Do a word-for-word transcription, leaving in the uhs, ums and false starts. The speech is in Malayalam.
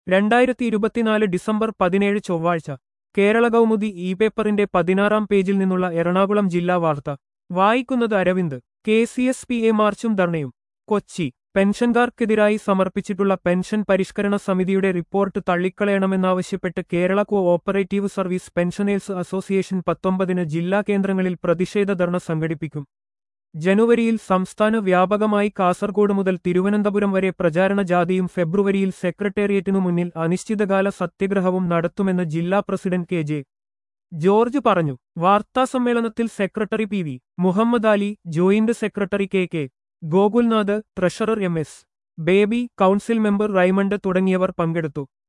രണ്ടായിരത്തി ഇരുപത്തിനാല് ഡിസംബർ പതിനേഴ് ചൊവ്വാഴ്ച കേരള കൗമുദി ഇ പേപ്പറിന്റെ പതിനാറാം പേജിൽ നിന്നുള്ള എറണാകുളം ജില്ലാ വാർത്ത വായിക്കുന്നത് Aravind. K C S P A മാർച്ചും ധർണയും. കൊച്ചി. പെൻഷൻകാർക്കെതിരായി സമർപ്പിച്ചിട്ടുള്ള പെൻഷൻ പരിഷ്കരണ സമിതിയുടെ റിപ്പോർട്ട് തള്ളിക്കളയണമെന്നാവശ്യപ്പെട്ട് Kerala cooperative service pensioners association പത്തൊമ്പതിന് ജില്ലാ കേന്ദ്രങ്ങളിൽ പ്രതിഷേധ ധർണ സംഘടിപ്പിക്കും. ജനുവരിയിൽ സംസ്ഥാന വ്യാപകമായി കാസർഗോഡ് മുതൽ തിരുവനന്തപുരം വരെ പ്രചാരണ ജാഥയും ഫെബ്രുവരിയിൽ സെക്രട്ടേറിയറ്റിനു മുന്നിൽ അനിശ്ചിതകാല സത്യഗ്രഹവും നടത്തുമെന്ന് ജില്ലാ പ്രസിഡന്റ് കെ ജെ ജോർജ് പറഞ്ഞു. വാർത്താസമ്മേളനത്തിൽ secretary P V Muhammad Ali, joint secretary K K Gokulnath, treasurer M S Baby, council member Raymond തുടങ്ങിയവർ പങ്കെടുത്തു.